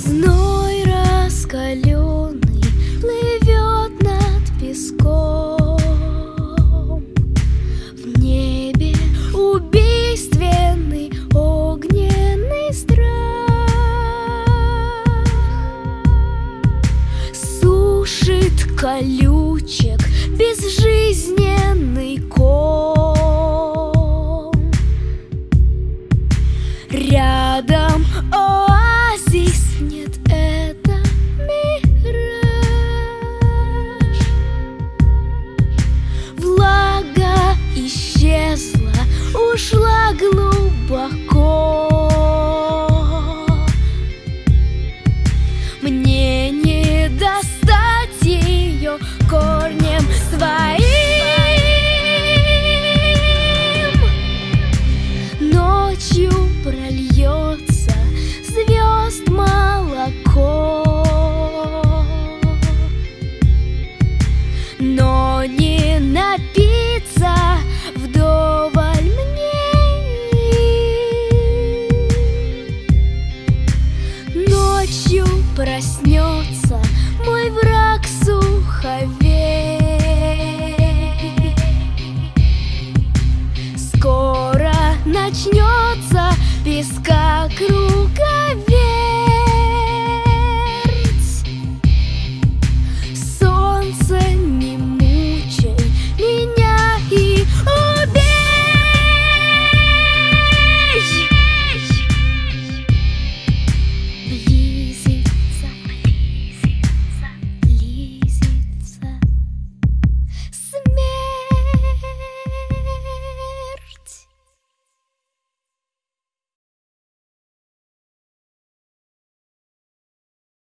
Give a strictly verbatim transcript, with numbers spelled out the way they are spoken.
Зной раскаленный плывет над песком. В небе убийственный огненный страх. Сушит колючек безжизненный ком. Рядом оазис, нет, это мираж. Влага исчезла, ушла глубоко. Мне не достать ее корнем своим. Ночью прольется звезд молоко, но не напиться вдоволь мне. Ночью проснется мой враг суховей. Скоро начнется песка круга.